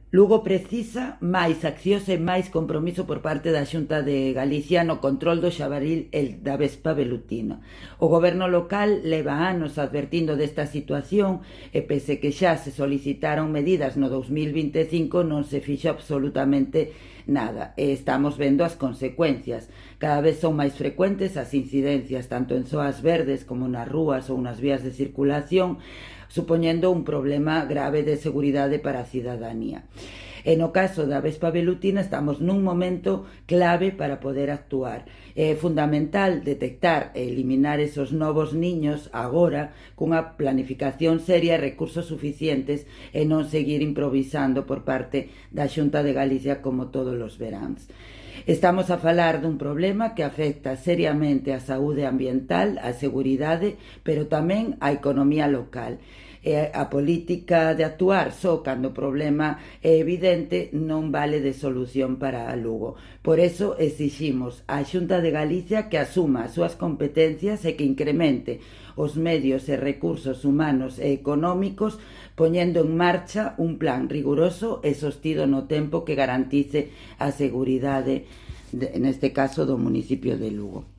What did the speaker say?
Lugo precisa máis accións e máis compromiso por parte da Xunta de Galicia no control do xabaril e da vespa velutina. O goberno local leva anos advertindo desta situación e pese que xa se solicitaron medidas no 2025 non se fixo absolutamente nada e estamos vendo as consecuencias. Cada vez son máis frecuentes as incidencias tanto en zoas verdes como nas rúas ou nas vías de circulación, supoñendo un problema grave de seguridade para a cidadanía. E no caso da vespa velutina estamos nun momento clave para poder actuar. É fundamental detectar e eliminar esos novos niños agora cunha planificación seria e recursos suficientes e non seguir improvisando por parte da Xunta de Galicia como todos os veráns. Estamos a falar dun problema que afecta seriamente a saúde ambiental, a seguridade, pero tamén a economía local. E a política de actuar só cando o problema é evidente non vale de solución para Lugo. Por eso exiximos á Xunta de Galicia que asuma as súas competencias e que incremente os medios e recursos humanos e económicos poñendo en marcha un plan riguroso e sostido no tempo que garantice a seguridade, neste caso, do municipio de Lugo.